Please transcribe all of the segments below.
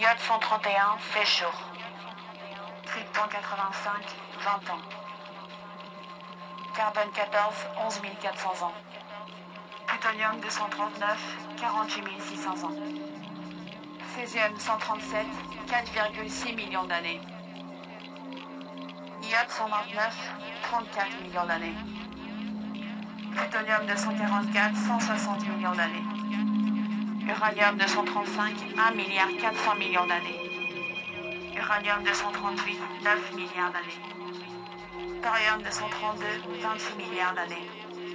Iode 131, fait jour. Krypton 85, 20 ans. Carbone 14, 11 400 ans. Plutonium 239, 48 600 ans. Césium 137, 4,6 millions d'années. Iode 129, 34 millions d'années. Plutonium 244, 160 millions d'années. Uranium 235, 1 milliard 400 millions d'années. Uranium 238, 9 milliards d'années. Thorium 232, 28 milliards d'années.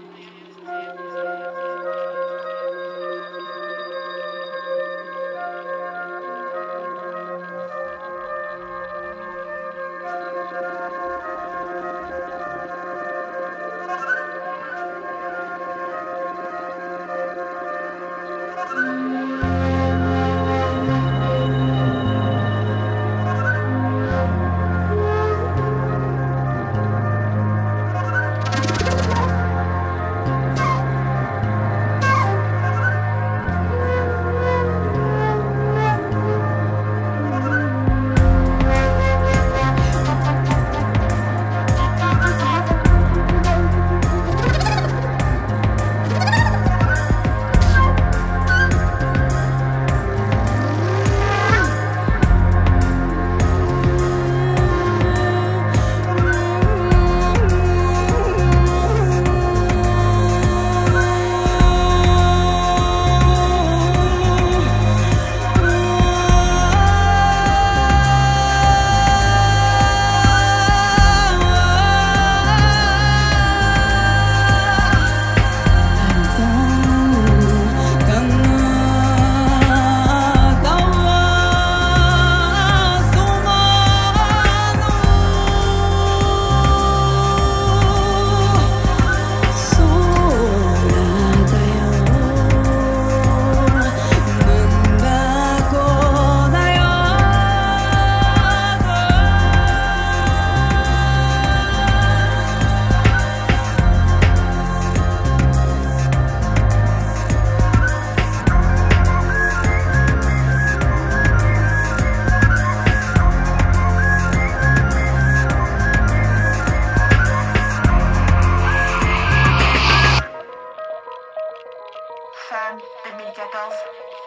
Femme 2014,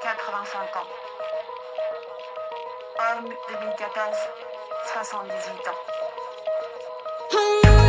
85 ans. Homme 2014, 78 ans.